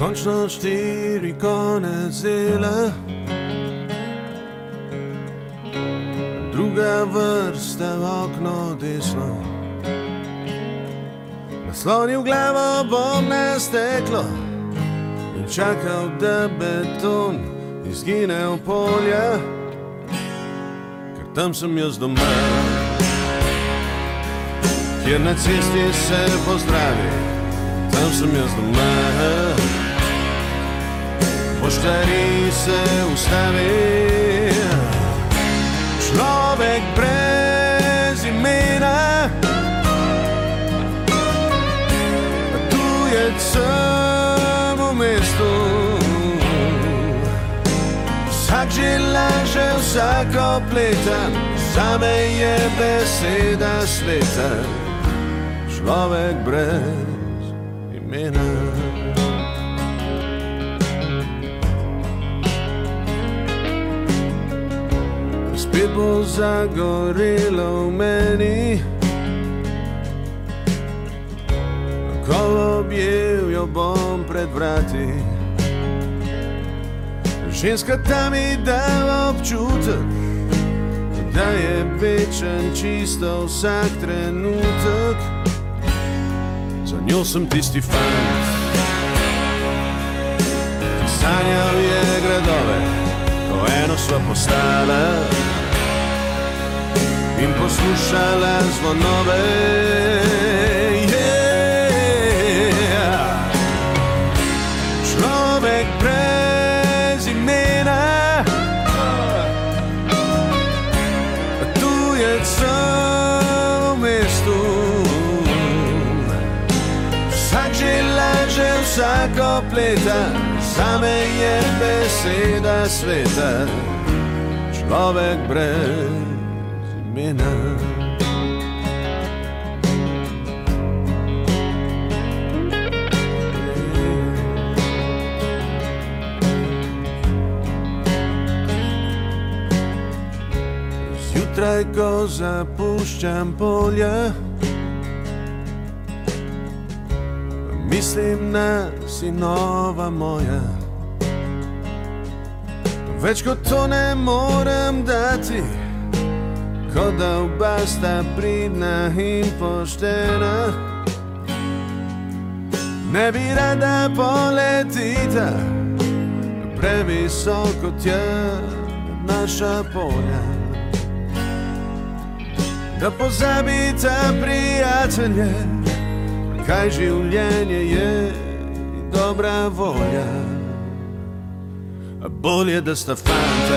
Končno 4 konec dela, druga vrsta v okno desno. Naslonil glavo bom na steklo in čakal, da beton izgine v polja, ker tam sem jaz doma, kjer na cesti se pozdravi. Tam sem jaz doma, poštari se ustavi. Človek brez imena, tujec sem v mestu. Vsak že laže, vsako pleta, zame je beseda sveta. Človek brez imena. Spet bo zagorelo v meni, ko objel jo bom pred vrati. Ženska ta mi dala občutek, da je večen čisto vsak trenutek. Za njo sem tisti fant, ki sanjal je gradove, ko eno sva postala in poslušala zvonove. Človek brez imena, tujec sem v mestu. Vsak že laže, vsako pleta, zame je beseda sveta. Človek brez imena. Zjutraj, ko zapuščam polja, mislim na sinova moja. Več kot to ne morem dati, kot da oba sta pridna in poštena. Ne bi rada poletita previsoko tja naša polja. Da pozabita prijatelje, kaj življenje je dobra volja. Bolje, da sta fanta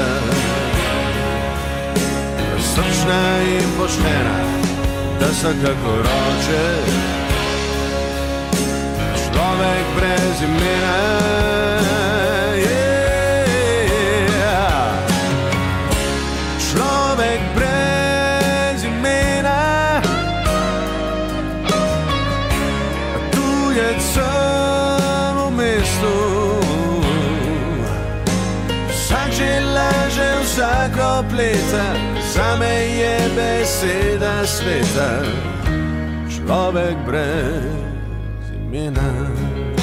srčna in poštena, da sta kako roče. Človek brez imena, človek brez imena, tujec sem v mestu. Vsak že laže, vsako pleta, zame je beseda sveta. Človek brez imena.